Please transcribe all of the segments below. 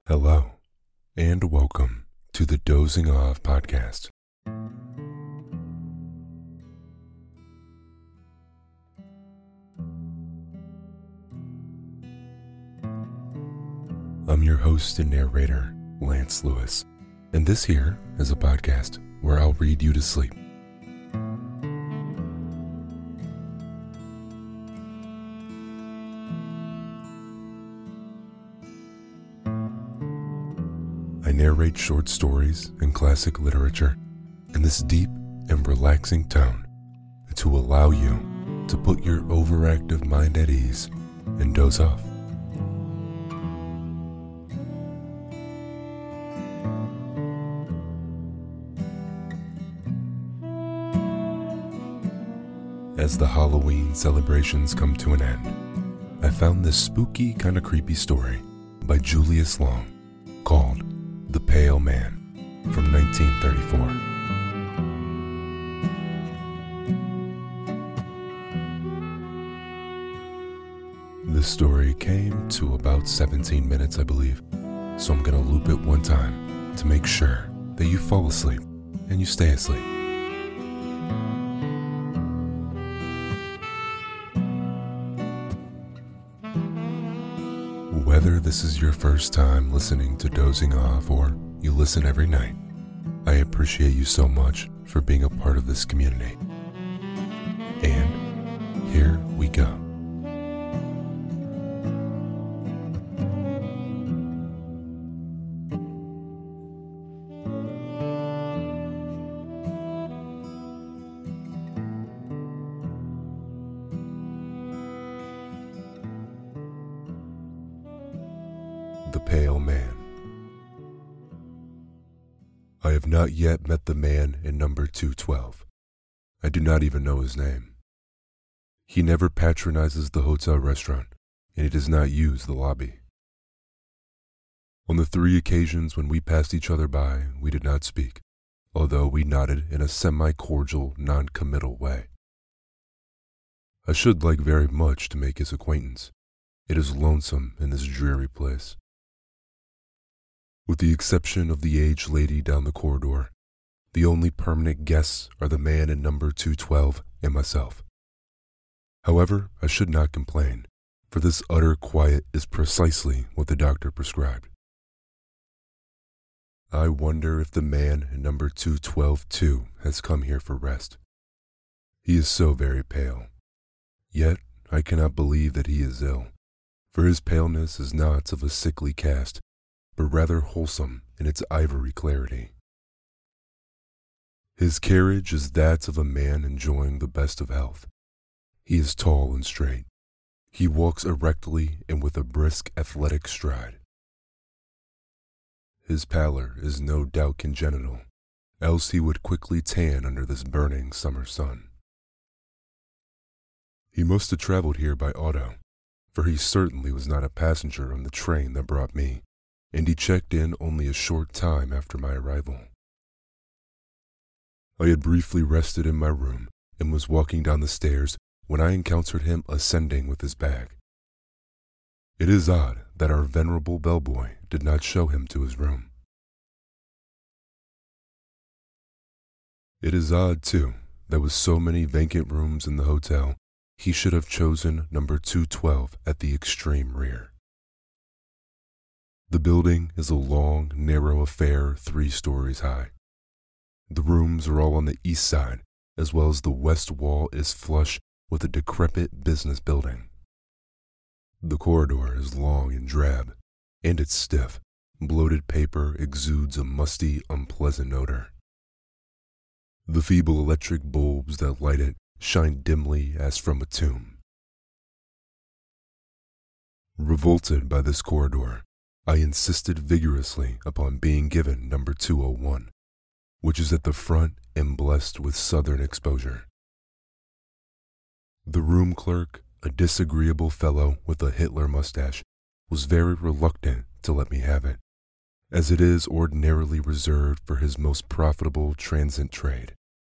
Hello, and welcome to the Dozing Off podcast. I'm your host and narrator, Lance Lewis, and this here is a podcast where I'll read you to sleep. I narrate short stories and classic literature in this deep and relaxing tone to allow you to put your overactive mind at ease and doze off. As the Halloween celebrations come to an end, I found this spooky, kind of creepy story by Julius Long called The Pale Man from 1934. This story came to about 17 minutes, I believe, so I'm gonna loop it one time to make sure that you fall asleep and you stay asleep. Whether this is your first time listening to Dozing Off or you listen every night, I appreciate you so much for being a part of this community. And here we go. The Pale Man. I have not yet met the man in number 212. I do not even know his name. He never patronizes the hotel restaurant, and he does not use the lobby. On the 3 occasions when we passed each other by, we did not speak, although we nodded in a semi-cordial, non-committal way. I should like very much to make his acquaintance. It is lonesome in this dreary place. With the exception of the aged lady down the corridor, the only permanent guests are the man in number 212 and myself. However, I should not complain, for this utter quiet is precisely what the doctor prescribed. I wonder if the man in number 212 too has come here for rest. He is so very pale. Yet I cannot believe that he is ill, for his paleness is not of a sickly cast, but rather wholesome in its ivory clarity. His carriage is that of a man enjoying the best of health. He is tall and straight. He walks erectly and with a brisk, athletic stride. His pallor is no doubt congenital, else he would quickly tan under this burning summer sun. He must have traveled here by auto, for he certainly was not a passenger on the train that brought me, and he checked in only a short time after my arrival. I had briefly rested in my room and was walking down the stairs when I encountered him ascending with his bag. It is odd that our venerable bellboy did not show him to his room. It is odd, too, that with so many vacant rooms in the hotel, he should have chosen number 212 at the extreme rear. The building is a long, narrow affair 3 stories high. The rooms are all on the east side, as well as the west wall is flush with a decrepit business building. The corridor is long and drab, and its stiff, bloated paper exudes a musty, unpleasant odor. The feeble electric bulbs that light it shine dimly as from a tomb. Revolted by this corridor, I insisted vigorously upon being given number 201, which is at the front and blessed with southern exposure. The room clerk, a disagreeable fellow with a Hitler mustache, was very reluctant to let me have it, as it is ordinarily reserved for his most profitable transient trade.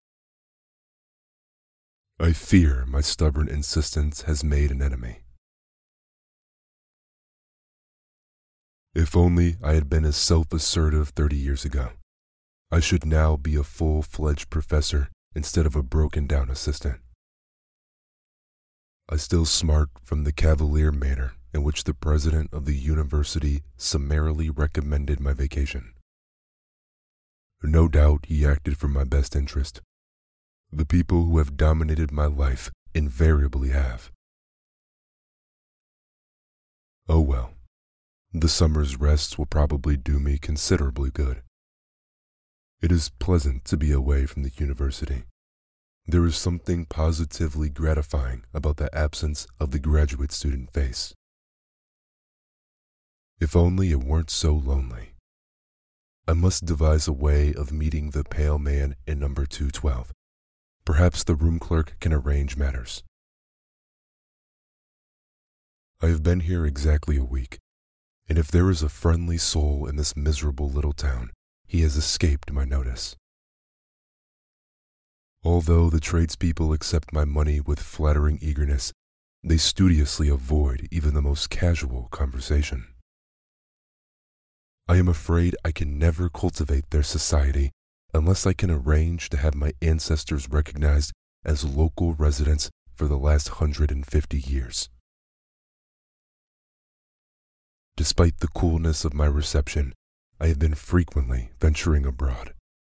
I fear my stubborn insistence has made an enemy. If only I had been as self-assertive 30 years ago. I should now be a full-fledged professor instead of a broken-down assistant. I still smart from the cavalier manner in which the president of the university summarily recommended my vacation. No doubt he acted for my best interest. The people who have dominated my life invariably have. Oh well, the summer's rest will probably do me considerably good. It is pleasant to be away from the university. There is something positively gratifying about the absence of the graduate student face. If only it weren't so lonely. I must devise a way of meeting the pale man in number 212. Perhaps the room clerk can arrange matters. I have been here exactly a week, and if there is a friendly soul in this miserable little town, he has escaped my notice. Although the tradespeople accept my money with flattering eagerness, they studiously avoid even the most casual conversation. I am afraid I can never cultivate their society unless I can arrange to have my ancestors recognized as local residents for the last 150 years. Despite the coolness of my reception, I have been frequently venturing abroad.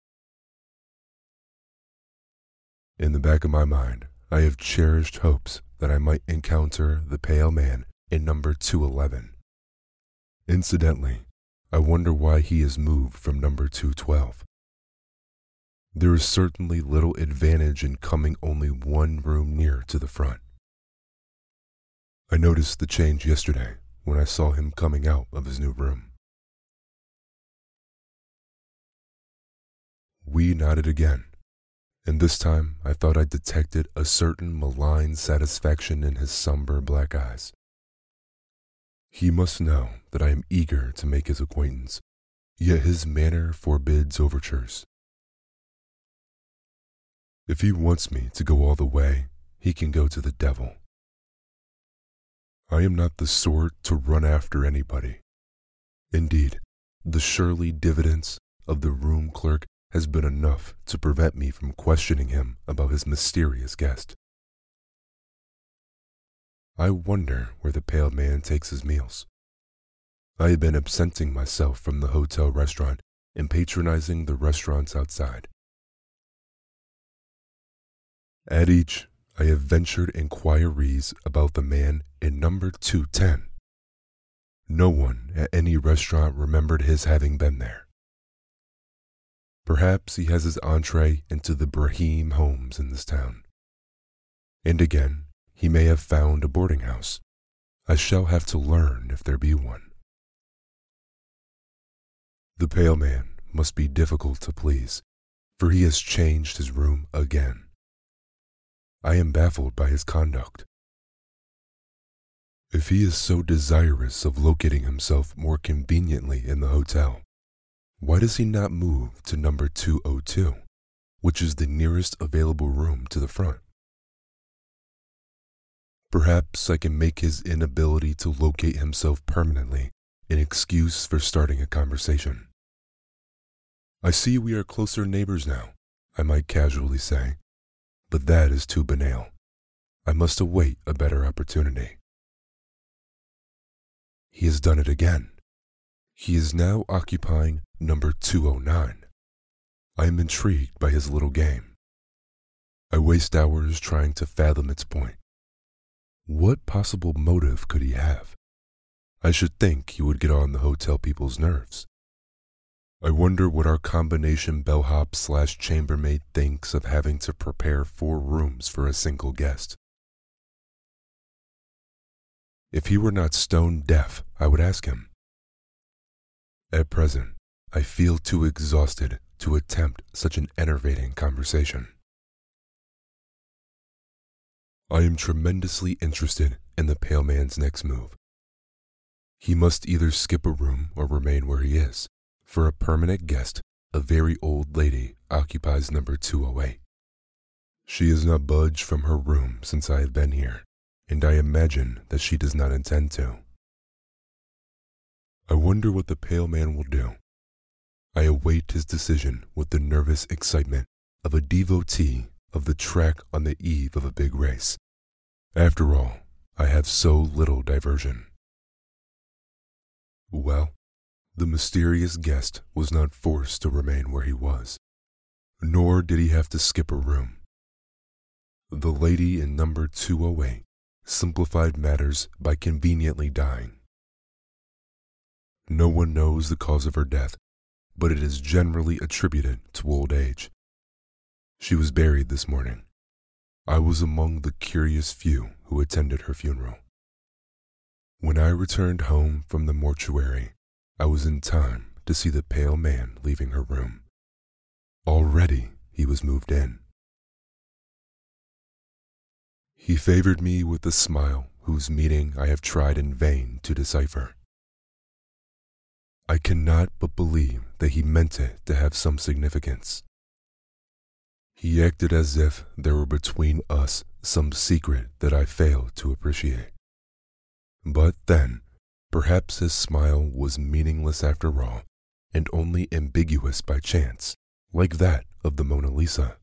In the back of my mind, I have cherished hopes that I might encounter the pale man in number 211. Incidentally, I wonder why he has moved from number 212. There is certainly little advantage in coming only one room nearer to the front. I noticed the change yesterday when I saw him coming out of his new room. We nodded again, and this time I thought I detected a certain malign satisfaction in his somber black eyes. He must know that I am eager to make his acquaintance, yet his manner forbids overtures. If he wants me to go all the way, he can go to the devil. I am not the sort to run after anybody. Indeed, the surly diffidence of the room clerk has been enough to prevent me from questioning him about his mysterious guest. I wonder where the pale man takes his meals. I have been absenting myself from the hotel restaurant and patronizing the restaurants outside. At each, I have ventured inquiries about the man in number 210. No one at any restaurant remembered his having been there. Perhaps he has his entree into the Brahim homes in this town. And again, he may have found a boarding house. I shall have to learn if there be one. The pale man must be difficult to please, for he has changed his room again. I am baffled by his conduct. If he is so desirous of locating himself more conveniently in the hotel, why does he not move to number 202, which is the nearest available room to the front? Perhaps I can make his inability to locate himself permanently an excuse for starting a conversation. I see we are closer neighbors now, I might casually say, but that is too banal. I must await a better opportunity. He has done it again. He is now occupying number 209. I am intrigued by his little game. I waste hours trying to fathom its point. What possible motive could he have? I should think he would get on the hotel people's nerves. I wonder what our combination bellhop/chambermaid thinks of having to prepare 4 rooms for a single guest. If he were not stone deaf, I would ask him. At present, I feel too exhausted to attempt such an enervating conversation. I am tremendously interested in the pale man's next move. He must either skip a room or remain where he is, for a permanent guest, a very old lady, occupies number 208. She has not budged from her room since I have been here, and I imagine that she does not intend to. I wonder what the pale man will do. I await his decision with the nervous excitement of a devotee of the track on the eve of a big race. After all, I have so little diversion. Well, the mysterious guest was not forced to remain where he was, nor did he have to skip a room. The lady in number 208 simplified matters by conveniently dying. No one knows the cause of her death, but it is generally attributed to old age. She was buried this morning. I was among the curious few who attended her funeral. When I returned home from the mortuary, I was in time to see the pale man leaving her room. Already he was moved in. He favored me with a smile whose meaning I have tried in vain to decipher. I cannot but believe that he meant it to have some significance. He acted as if there were between us some secret that I failed to appreciate. But then, perhaps his smile was meaningless after all, and only ambiguous by chance, like that of the Mona Lisa.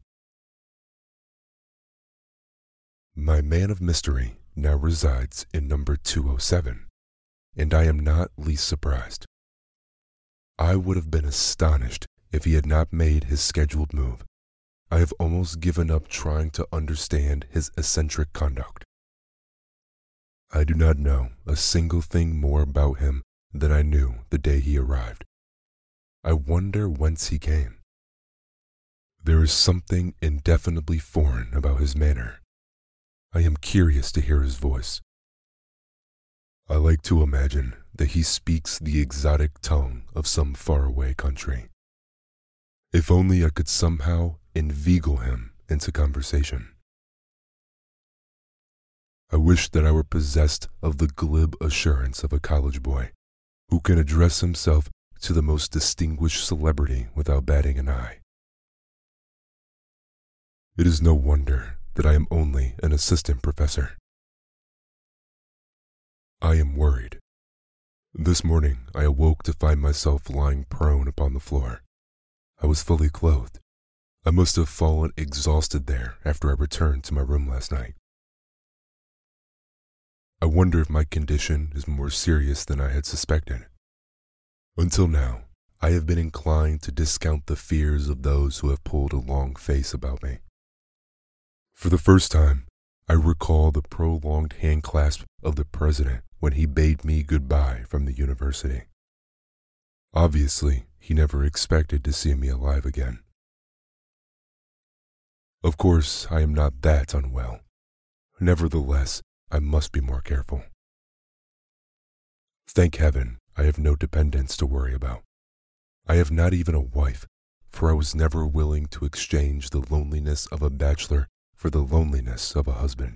My man of mystery now resides in number 207, and I am not least surprised. I would have been astonished if he had not made his scheduled move. I have almost given up trying to understand his eccentric conduct. I do not know a single thing more about him than I knew the day he arrived. I wonder whence he came. There is something indefinably foreign about his manner. I am curious to hear his voice. I like to imagine that he speaks the exotic tongue of some faraway country. If only I could somehow inveigle him into conversation. I wish that I were possessed of the glib assurance of a college boy who can address himself to the most distinguished celebrity without batting an eye. It is no wonder that I am only an assistant professor. I am worried. This morning I awoke to find myself lying prone upon the floor. I was fully clothed. I must have fallen exhausted there after I returned to my room last night. I wonder if my condition is more serious than I had suspected. Until now, I have been inclined to discount the fears of those who have pulled a long face about me. For the first time, I recall the prolonged handclasp of the president when he bade me goodbye from the university. Obviously, he never expected to see me alive again. Of course, I am not that unwell. Nevertheless, I must be more careful. Thank heaven, I have no dependents to worry about. I have not even a wife, for I was never willing to exchange the loneliness of a bachelor for the loneliness of a husband.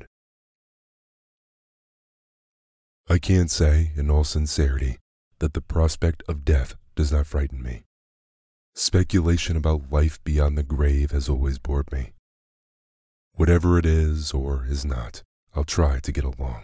I can say, in all sincerity, that the prospect of death does not frighten me. Speculation about life beyond the grave has always bored me. Whatever it is or is not, I'll try to get along.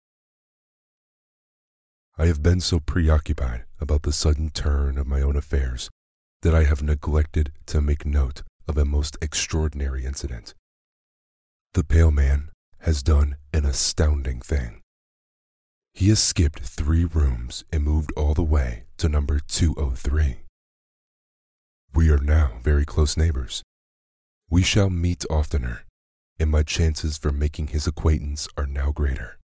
I have been so preoccupied about the sudden turn of my own affairs that I have neglected to make note of a most extraordinary incident. The pale man has done an astounding thing. He has skipped 3 rooms and moved all the way to number 203. We are now very close neighbors. We shall meet oftener, and my chances for making his acquaintance are now greater.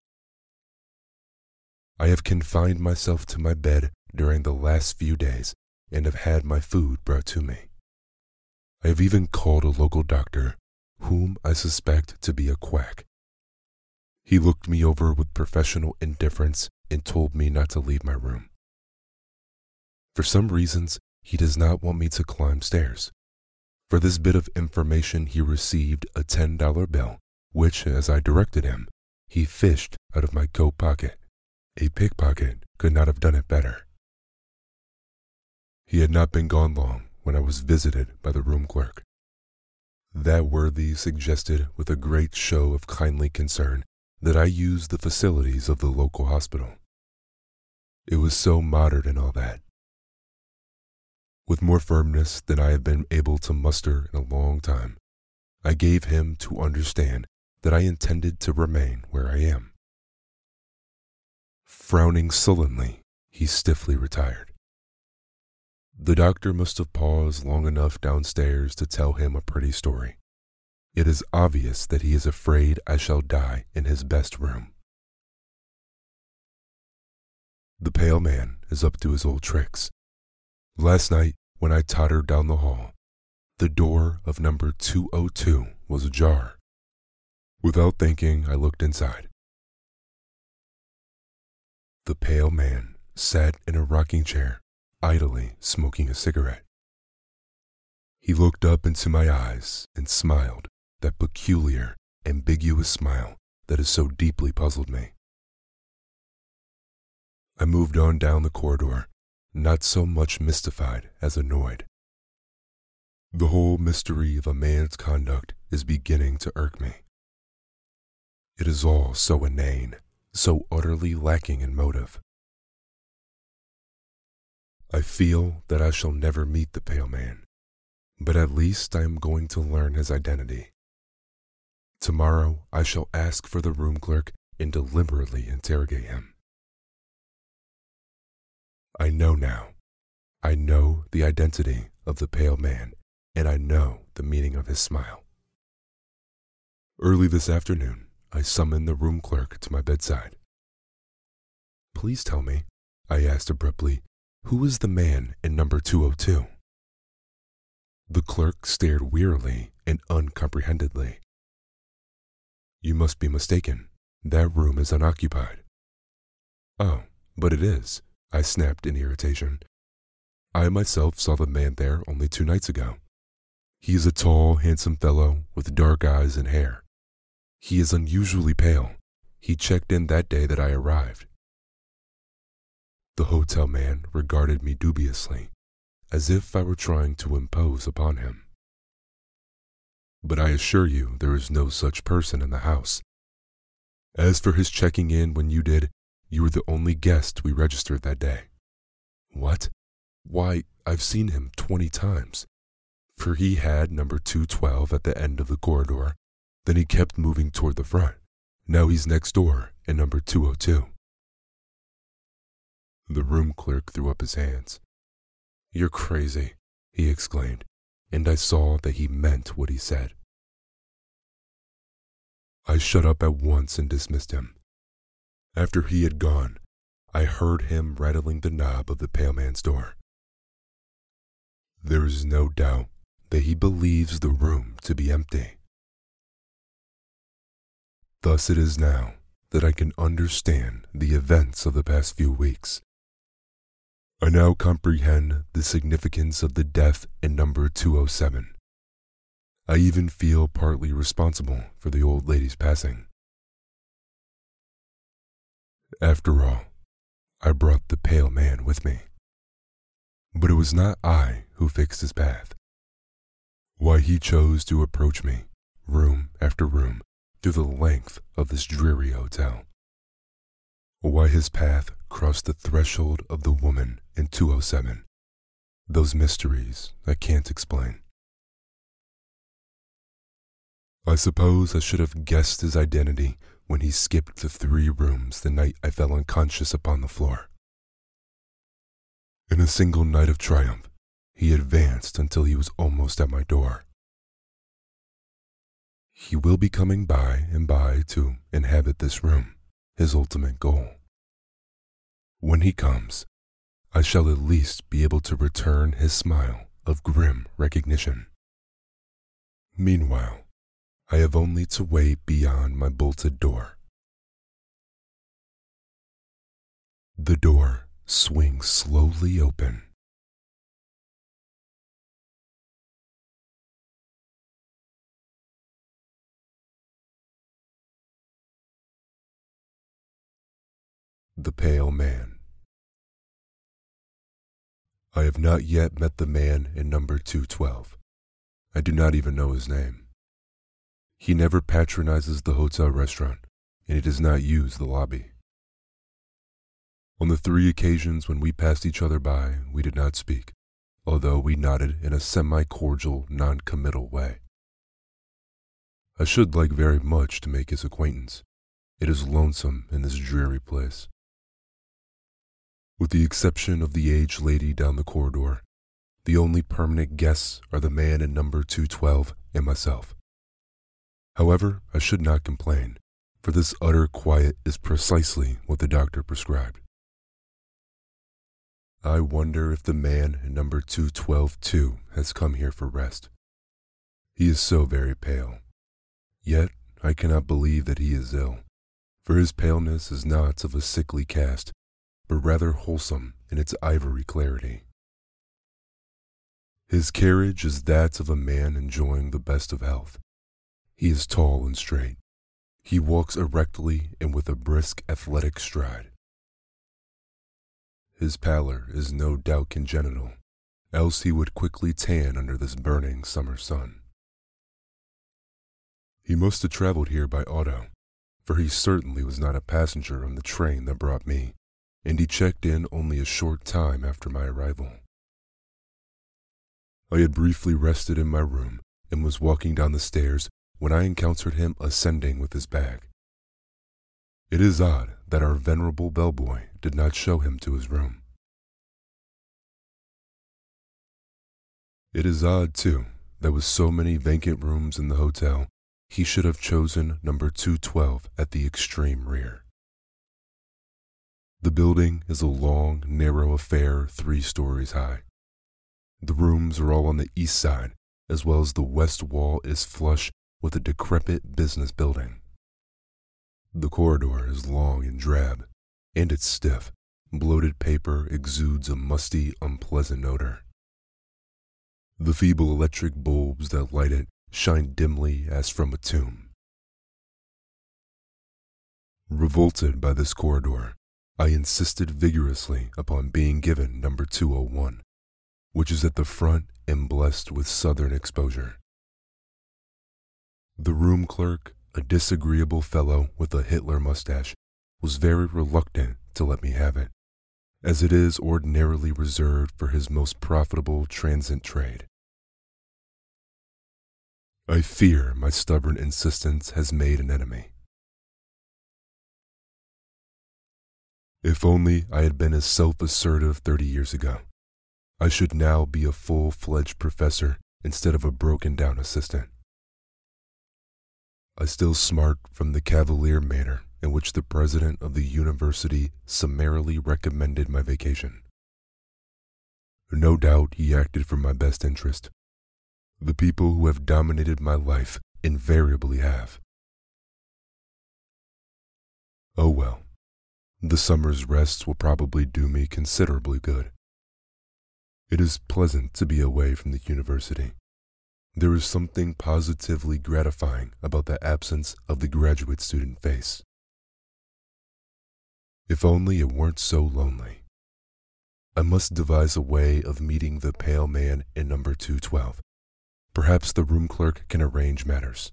I have confined myself to my bed during the last few days and have had my food brought to me. I have even called a local doctor, whom I suspect to be a quack. He looked me over with professional indifference and told me not to leave my room. For some reasons, he does not want me to climb stairs. For this bit of information, he received a $10 bill, which, as I directed him, he fished out of my coat pocket. A pickpocket could not have done it better. He had not been gone long when I was visited by the room clerk. That worthy suggested with a great show of kindly concern that I use the facilities of the local hospital. It was so modern and all that. With more firmness than I have been able to muster in a long time, I gave him to understand that I intended to remain where I am. Frowning sullenly, he stiffly retired. The doctor must have paused long enough downstairs to tell him a pretty story. It is obvious that he is afraid I shall die in his best room. The pale man is up to his old tricks. Last night, when I tottered down the hall, the door of number 202 was ajar. Without thinking, I looked inside. The pale man sat in a rocking chair, idly smoking a cigarette. He looked up into my eyes and smiled, that peculiar, ambiguous smile that has so deeply puzzled me. I moved on down the corridor, not so much mystified as annoyed. The whole mystery of a man's conduct is beginning to irk me. It is all so inane, so utterly lacking in motive. I feel that I shall never meet the pale man, but at least I am going to learn his identity. Tomorrow I shall ask for the room clerk and deliberately interrogate him. I know now. I know the identity of the pale man, and I know the meaning of his smile. Early this afternoon, I summoned the room clerk to my bedside. "Please tell me," I asked abruptly, "who is the man in number 202? The clerk stared wearily and uncomprehendedly. "You must be mistaken. That room is unoccupied." "Oh, but it is," I snapped in irritation. "I myself saw the man there only 2 nights ago. He is a tall, handsome fellow with dark eyes and hair. He is unusually pale. He checked in that day that I arrived." The hotel man regarded me dubiously, as if I were trying to impose upon him. "But I assure you there is no such person in the house. As for his checking in when you did, you were the only guest we registered that day." "What? Why, I've seen him 20 times. For he had number 212 at the end of the corridor, then he kept moving toward the front. Now he's next door in number 202. The room clerk threw up his hands. "You're crazy," he exclaimed, and I saw that he meant what he said. I shut up at once and dismissed him. After he had gone, I heard him rattling the knob of the pale man's door. There is no doubt that he believes the room to be empty. Thus it is now that I can understand the events of the past few weeks. I now comprehend the significance of the death in number 207. I even feel partly responsible for the old lady's passing. After all, I brought the pale man with me. But it was not I who fixed his path. Why he chose to approach me, room after room, through the length of this dreary hotel. Why his path crossed the threshold of the woman in 207. Those mysteries I can't explain. I suppose I should have guessed his identity when he skipped the 3 rooms the night I fell unconscious upon the floor. In a single night of triumph, he advanced until he was almost at my door. He will be coming by and by to inhabit this room, his ultimate goal. When he comes, I shall at least be able to return his smile of grim recognition. Meanwhile, I have only to wait beyond my bolted door. The door swings slowly open. The pale man. I have not yet met the man in number 212. I do not even know his name. He never patronizes the hotel restaurant, and he does not use the lobby. On the 3 occasions when we passed each other by, we did not speak, although we nodded in a semi-cordial, non-committal way. I should like very much to make his acquaintance. It is lonesome in this dreary place. With the exception of the aged lady down the corridor, the only permanent guests are the man in number 212 and myself. However, I should not complain, for this utter quiet is precisely what the doctor prescribed. I wonder if the man in number 212 too has come here for rest. He is so very pale. Yet I cannot believe that he is ill, for his paleness is not of a sickly cast, but rather wholesome in its ivory clarity. His carriage is that of a man enjoying the best of health. He is tall and straight. He walks erectly and with a brisk, athletic stride. His pallor is no doubt congenital, else he would quickly tan under this burning summer sun. He must have traveled here by auto, for he certainly was not a passenger on the train that brought me, and he checked in only a short time after my arrival. I had briefly rested in my room and was walking down the stairs when I encountered him ascending with his bag. It is odd that our venerable bellboy did not show him to his room. It is odd, too, that with so many vacant rooms in the hotel, he should have chosen number 212 at the extreme rear. The building is a long, narrow affair 3 stories high. The rooms are all on the east side, as well as the west wall is flush with a decrepit business building. The corridor is long and drab, and its stiff, bloated paper exudes a musty, unpleasant odor. The feeble electric bulbs that light it shine dimly as from a tomb. Revolted by this corridor, I insisted vigorously upon being given number 201, which is at the front and blessed with southern exposure. The room clerk, a disagreeable fellow with a Hitler mustache, was very reluctant to let me have it, as it is ordinarily reserved for his most profitable transient trade. I fear my stubborn insistence has made an enemy. If only I had been as self-assertive 30 years ago, I should now be a full-fledged professor instead of a broken-down assistant. I still smart from the cavalier manner in which the president of the university summarily recommended my vacation. No doubt he acted for my best interest. The people who have dominated my life invariably have. Oh well, the summer's rest will probably do me considerably good. It is pleasant to be away from the university. There is something positively gratifying about the absence of the graduate student face. If only it weren't so lonely. I must devise a way of meeting the pale man in number 212. Perhaps the room clerk can arrange matters.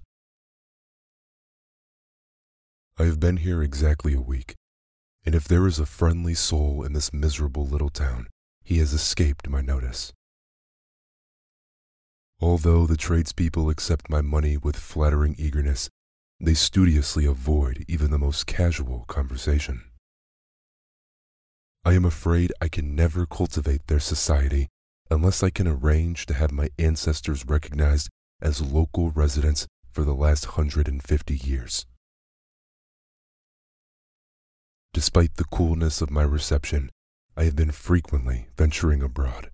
I have been here exactly a week, and if there is a friendly soul in this miserable little town, he has escaped my notice. Although the tradespeople accept my money with flattering eagerness, they studiously avoid even the most casual conversation. I am afraid I can never cultivate their society unless I can arrange to have my ancestors recognized as local residents for the last 150 years. Despite the coolness of my reception, I have been frequently venturing abroad.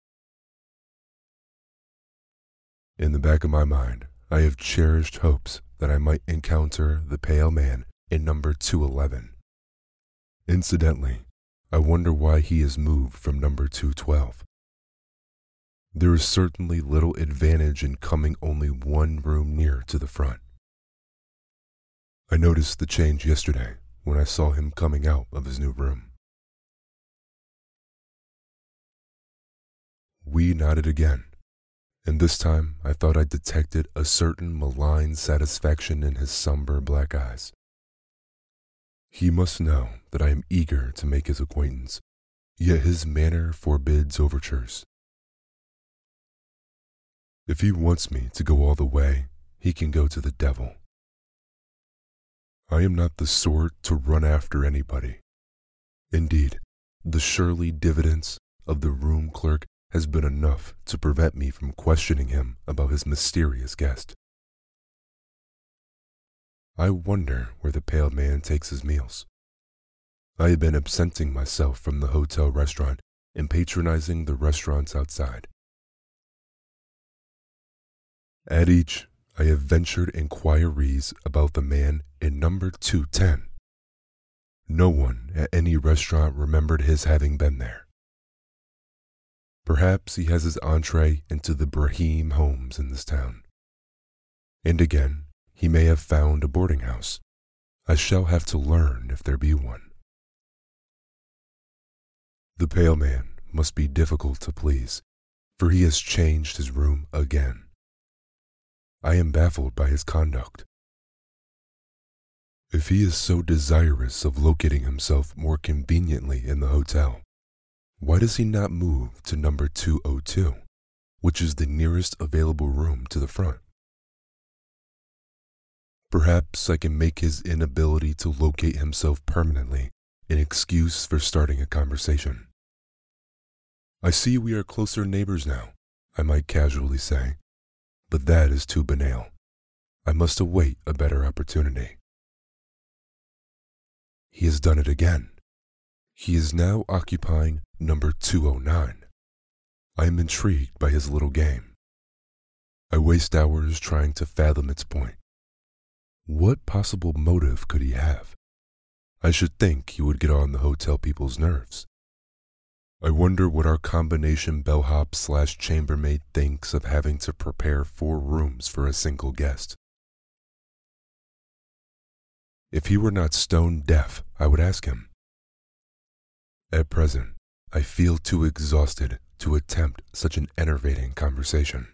In the back of my mind, I have cherished hopes that I might encounter the pale man in number 211. Incidentally, I wonder why he has moved from number 212. There is certainly little advantage in coming only one room nearer to the front. I noticed the change yesterday when I saw him coming out of his new room. We nodded again, and this time I thought I detected a certain malign satisfaction in his somber black eyes. He must know that I am eager to make his acquaintance, yet his manner forbids overtures. If he wants me to go all the way, he can go to the devil. I am not the sort to run after anybody. Indeed, the surly diffidence of the room clerk has been enough to prevent me from questioning him about his mysterious guest. I wonder where the pale man takes his meals. I have been absenting myself from the hotel restaurant and patronizing the restaurants outside. At each, I have ventured inquiries about the man in number 210. No one at any restaurant remembered his having been there. Perhaps he has his entree into the Brahim homes in this town. And again, he may have found a boarding house. I shall have to learn if there be one. The pale man must be difficult to please, for he has changed his room again. I am baffled by his conduct. If he is so desirous of locating himself more conveniently in the hotel, why does he not move to number 202, which is the nearest available room to the front? Perhaps I can make his inability to locate himself permanently an excuse for starting a conversation. I see we are closer neighbors now, I might casually say, but that is too banal. I must await a better opportunity. He has done it again. He is now occupying number 209. I am intrigued by his little game. I waste hours trying to fathom its point. What possible motive could he have? I should think he would get on the hotel people's nerves. I wonder what our combination bellhop/chambermaid thinks of having to prepare 4 rooms for a single guest. If he were not stone deaf, I would ask him. At present, I feel too exhausted to attempt such an enervating conversation.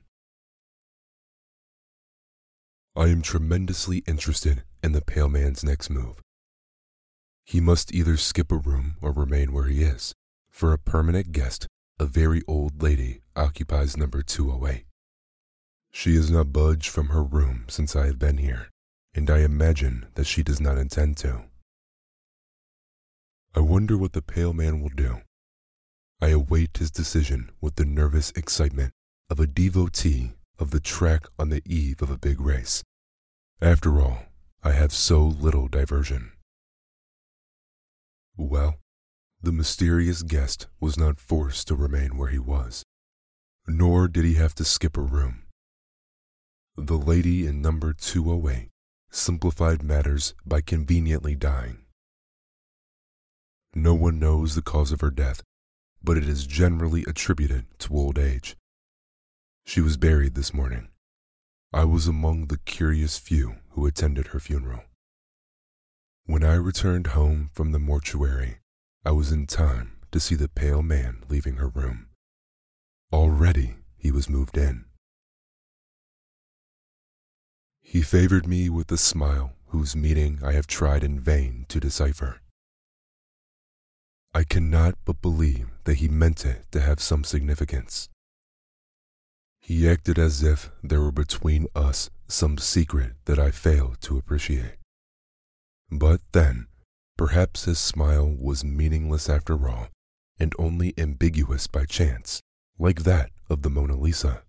I am tremendously interested in the pale man's next move. He must either skip a room or remain where he is, for a permanent guest, a very old lady, occupies number 208. She has not budged from her room since I have been here, and I imagine that she does not intend to. I wonder what the pale man will do. I await his decision with the nervous excitement of a devotee of the track on the eve of a big race. After all, I have so little diversion. Well, the mysterious guest was not forced to remain where he was, nor did he have to skip a room. The lady in number 208 simplified matters by conveniently dying. No one knows the cause of her death, but it is generally attributed to old age. She was buried this morning. I was among the curious few who attended her funeral. When I returned home from the mortuary, I was in time to see the pale man leaving her room. Already he was moved in. He favored me with a smile whose meaning I have tried in vain to decipher. I cannot but believe that he meant it to have some significance. He acted as if there were between us some secret that I failed to appreciate. But then, perhaps his smile was meaningless after all, and only ambiguous by chance, like that of the Mona Lisa.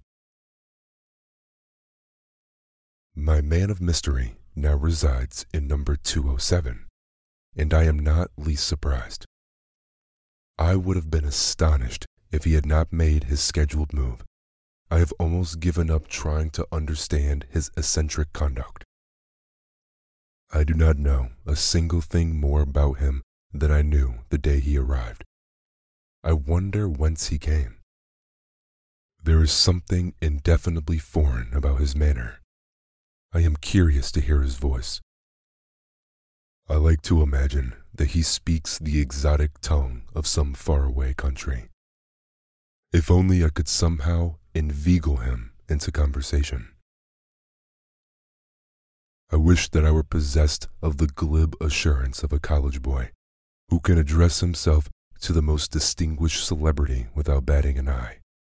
My man of mystery now resides in number 207, and I am not least surprised. I would have been astonished if he had not made his scheduled move. I have almost given up trying to understand his eccentric conduct. I do not know a single thing more about him than I knew the day he arrived. I wonder whence he came. There is something indefinably foreign about his manner. I am curious to hear his voice. I like to imagine that he speaks the exotic tongue of some faraway country. If only I could somehow inveigle him into conversation. I wish that I were possessed of the glib assurance of a college boy who can address himself to the most distinguished celebrity without batting an eye.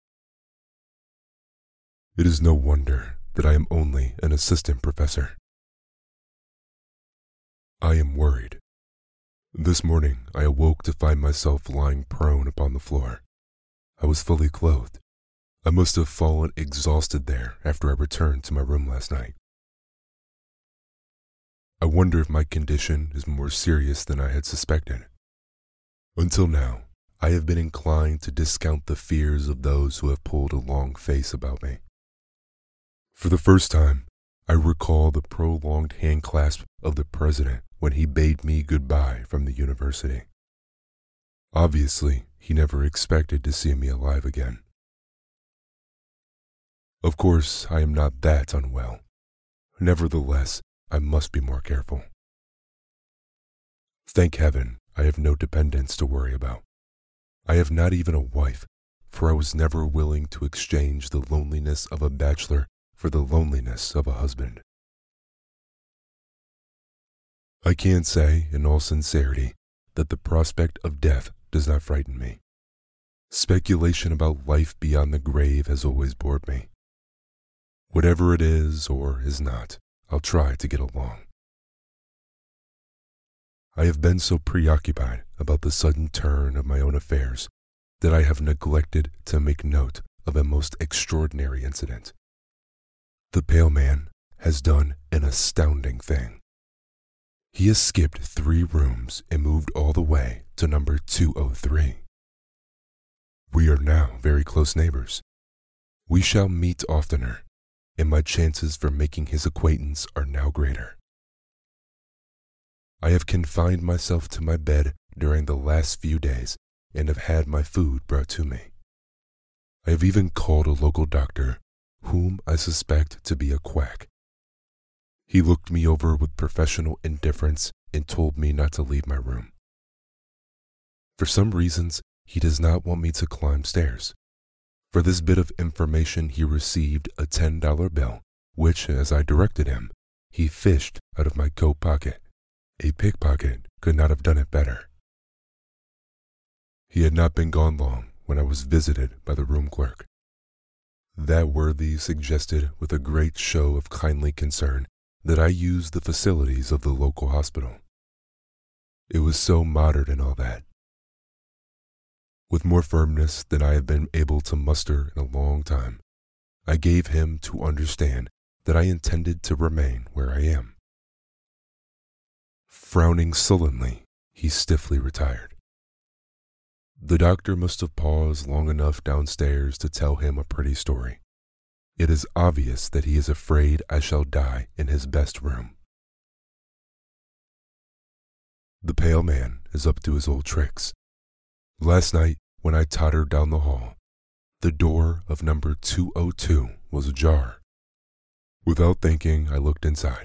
It is no wonder that I am only an assistant professor. I am worried. This morning I awoke to find myself lying prone upon the floor. I was fully clothed. I must have fallen exhausted there after I returned to my room last night. I wonder if my condition is more serious than I had suspected. Until now, I have been inclined to discount the fears of those who have pulled a long face about me. For the first time, I recall the prolonged hand clasp of the president when he bade me goodbye from the university. Obviously, he never expected to see me alive again. Of course, I am not that unwell. Nevertheless, I must be more careful. Thank heaven, I have no dependents to worry about. I have not even a wife, for I was never willing to exchange the loneliness of a bachelor for the loneliness of a husband. I can say, in all sincerity, that the prospect of death does not frighten me. Speculation about life beyond the grave has always bored me. Whatever it is or is not, I'll try to get along. I have been so preoccupied about the sudden turn of my own affairs that I have neglected to make note of a most extraordinary incident. The pale man has done an astounding thing. He has skipped 3 rooms and moved all the way to number 203. We are now very close neighbors. We shall meet oftener, and my chances for making his acquaintance are now greater. I have confined myself to my bed during the last few days and have had my food brought to me. I have even called a local doctor, whom I suspect to be a quack. He looked me over with professional indifference and told me not to leave my room. For some reasons, he does not want me to climb stairs. For this bit of information, he received a $10 bill, which, as I directed him, he fished out of my coat pocket. A pickpocket could not have done it better. He had not been gone long when I was visited by the room clerk. That worthy suggested with a great show of kindly concern that I use the facilities of the local hospital. It was so modern and all that. With more firmness than I have been able to muster in a long time, I gave him to understand that I intended to remain where I am. Frowning sullenly, he stiffly retired. The doctor must have paused long enough downstairs to tell him a pretty story. It is obvious that he is afraid I shall die in his best room. The pale man is up to his old tricks. Last night, when I tottered down the hall, the door of number 202 was ajar. Without thinking, I looked inside.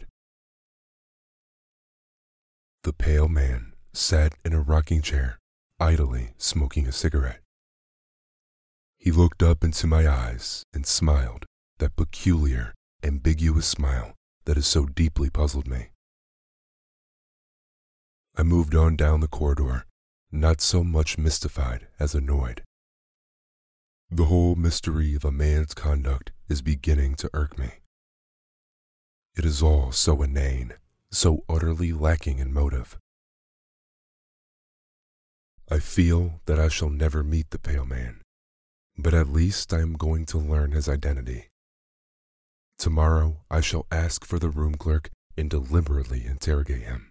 The pale man sat in a rocking chair, idly smoking a cigarette. He looked up into my eyes and smiled, that peculiar, ambiguous smile that has so deeply puzzled me. I moved on down the corridor, not so much mystified as annoyed. The whole mystery of a man's conduct is beginning to irk me. It is all so inane, so utterly lacking in motive. I feel that I shall never meet the pale man, but at least I am going to learn his identity. Tomorrow I shall ask for the room clerk and deliberately interrogate him.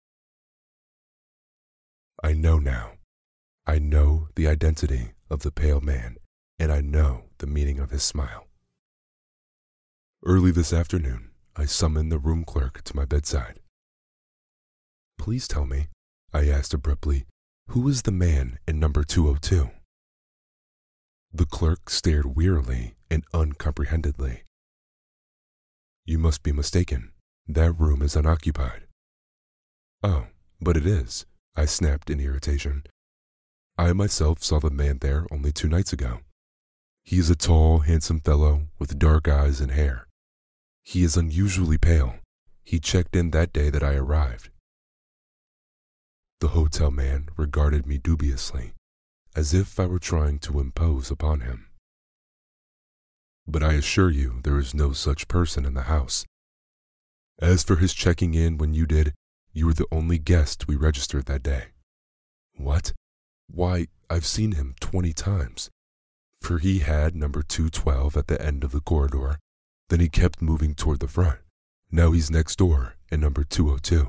I know now. I know the identity of the pale man, and I know the meaning of his smile. Early this afternoon, I summoned the room clerk to my bedside. "Please tell me," I asked abruptly, "who is the man in number 202? The clerk stared wearily and uncomprehendedly. "You must be mistaken. That room is unoccupied." "Oh, but it is," I snapped in irritation. "I myself saw the man there only 2 nights ago. He is a tall, handsome fellow with dark eyes and hair. He is unusually pale, He checked in that day that I arrived. The hotel man regarded me dubiously, as if I were trying to impose upon him. But I assure you there is no such person in the house. As for his checking in when you did, you were the only guest we registered that day. What? Why, I've seen him 20 times. For he had number 212 at the end of the corridor, then he kept moving toward the front. Now he's next door in number 202.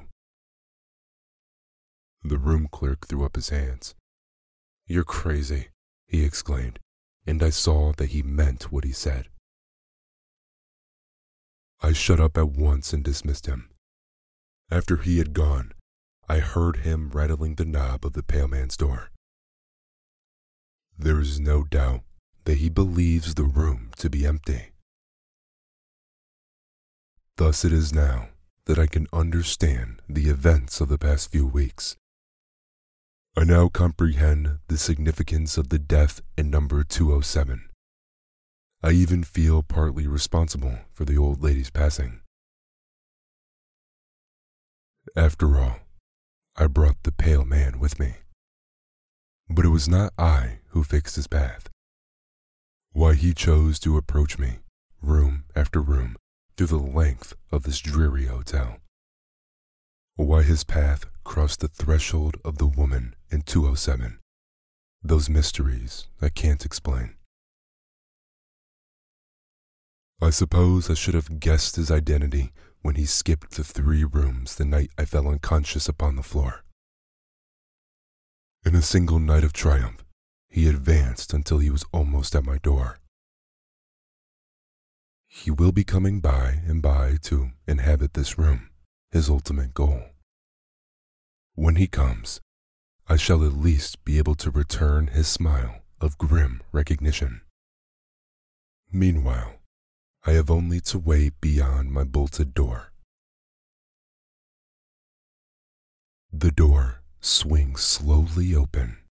The room clerk threw up his hands. "You're crazy," he exclaimed, and I saw that he meant what he said. I shut up at once and dismissed him. After he had gone, I heard him rattling the knob of the pale man's door. There is no doubt that he believes the room to be empty. Thus it is now that I can understand the events of the past few weeks. I now comprehend the significance of the death in number 207. I even feel partly responsible for the old lady's passing. After all, I brought the pale man with me. But it was not I who fixed his path. Why he chose to approach me, room after room, through the length of this dreary hotel. Why his path crossed the threshold of the woman in 207. Those mysteries I can't explain. I suppose I should have guessed his identity when he skipped the 3 rooms the night I fell unconscious upon the floor. In a single night of triumph, he advanced until he was almost at my door. He will be coming by and by to inhabit this room, his ultimate goal. When he comes, I shall at least be able to return his smile of grim recognition. Meanwhile, I have only to wait beyond my bolted door. The door swings slowly open,